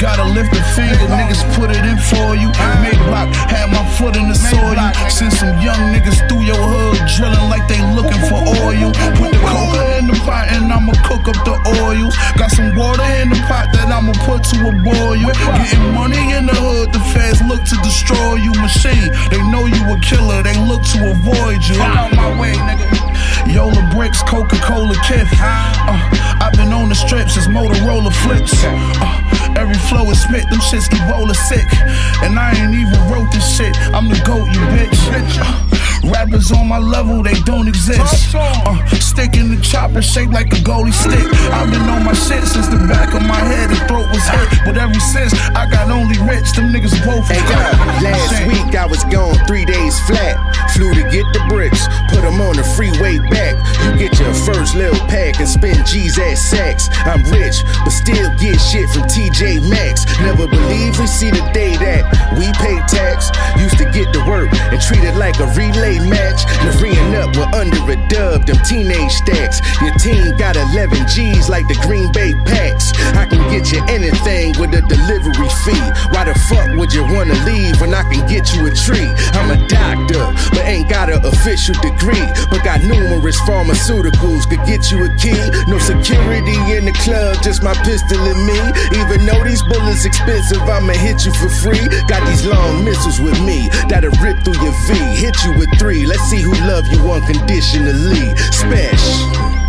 gotta lift a finger, niggas put it in for you. Maybach, had my foot in the soil. Send some young niggas through your hood, drilling like they looking for oil. Put the coca in the pot and I'ma cook up the oils. Got some water in the pot that I'ma put to a boil. Getting money in the hood, the feds look to destroy you. Machine, they know you a killer, they look to avoid you. Out my way, nigga. Yola bricks, Coca-Cola Kith. I've been on the strip since Motorola flips. Every flow is spit, them shits get roller sick. And I ain't even wrote this shit, I'm the GOAT, you bitch. Rappers on my level, they don't exist. Stick in the chopper, shaped like a goalie stick. I've been on my shit since the back of my head and throat was hit. But ever since, I got only rich, them niggas both. Hey yo, last week I was gone 3 days flat. Flew to get the bricks, put them on the freeway back. You get your first little pack and spend G's at Saks. I'm rich, but still get shit from TJ Maxx. Never believe we see the day that we pay tax. Used to get to work and treat it like a relay match. Now freeing up, we're under a dub, them teenage stacks. Your team got 11 G's like the Green Bay Packs. I can get you anything with a delivery fee. Why the fuck would you wanna leave when I can get you a treat? I'm a doctor, but ain't got an official degree. But got numerous pharmaceuticals, could get you a key. No security in the club, just my pistol and me. Even though these bullets expensive, I'ma hit you for free. Got these long missiles with me, that'll rip through your V. Hit you with 3, let's see who love you unconditionally. Special.